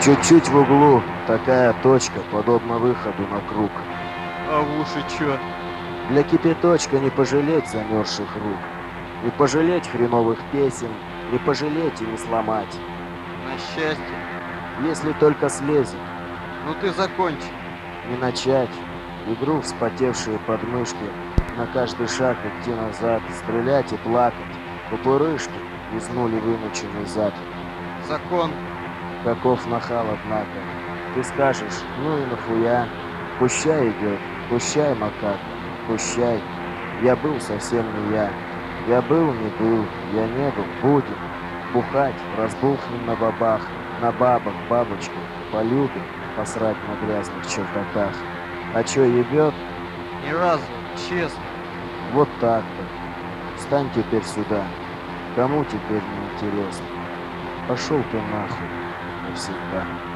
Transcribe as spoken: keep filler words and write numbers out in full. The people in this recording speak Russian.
Чуть-чуть в углу такая точка, подобна выходу на круг. А в уши чё? Для кипяточка не пожалеть замерзших рук, не пожалеть хреновых песен, не пожалеть и не сломать. На счастье. Если только слезет, Ну ты закончи. не начать игру вспотевшие подмышки, на каждый шаг идти назад, стрелять и плакать, пупырышки лизнули вымученный зад. Закон. Каков нахал, однако. Ты скажешь, ну и нахуя? Пущай идет, пущай, макака, пущай. Я был совсем не я. Я был, не был, я не был, будем. Бухать, разбухнем на бабах, на бабах, бабочках, полюбим, посрать на грязных чердаках. А чё ебет? Ни разу, честно. Вот так-то. Встань теперь сюда. Кому теперь не интересно? Пошел ты нахуй навсегда.